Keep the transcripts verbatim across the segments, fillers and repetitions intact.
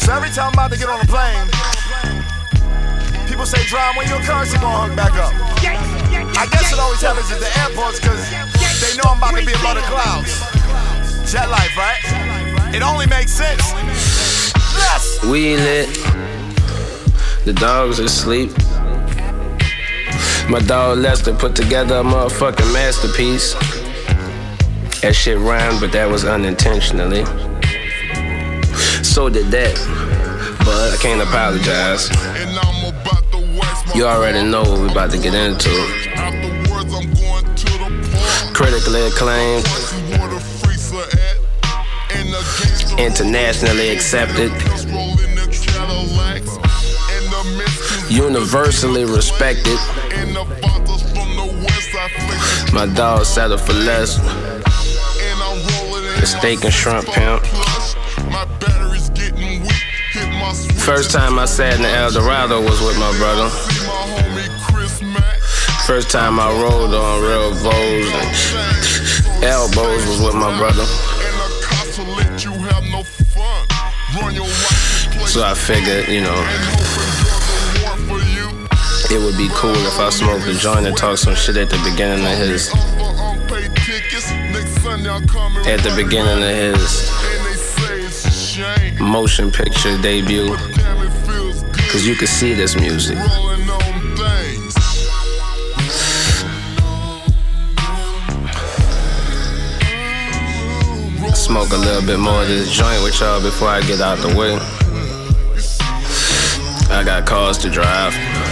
So every time I'm about to get on a plane, people say, Drum, when your currency gonna hook back up? I guess it always happens at the airports because they know I'm about to be above the clouds. Jet life, right? It only makes sense. Yes! We lit. The dogs are asleep. My dog Lester put together a motherfucking masterpiece. That shit rhymed, but that was unintentionally. So did that, but I can't apologize. You already know what we about to get into. Critically acclaimed, internationally accepted, universally respected. My dog settled for less. The steak and shrimp pimp. First time I sat in the Eldorado was with my brother. First time I rolled on real Vols and elbows was with my brother. So I figured, you know, it would be cool if I smoked a joint and talk some shit at the beginning of his At the beginning of his motion picture debut, cause you could see this music. Smoke a little bit more of this joint with y'all before I get out the way. I got cars to drive.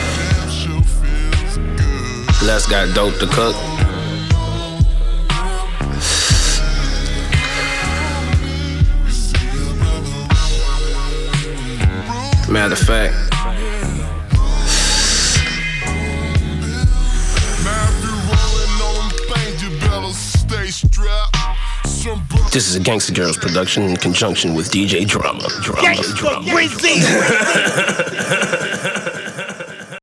Les got dope to cook. Matter of fact, this is a Gangsta Girls production in conjunction with D J Drama. Drama, Drama.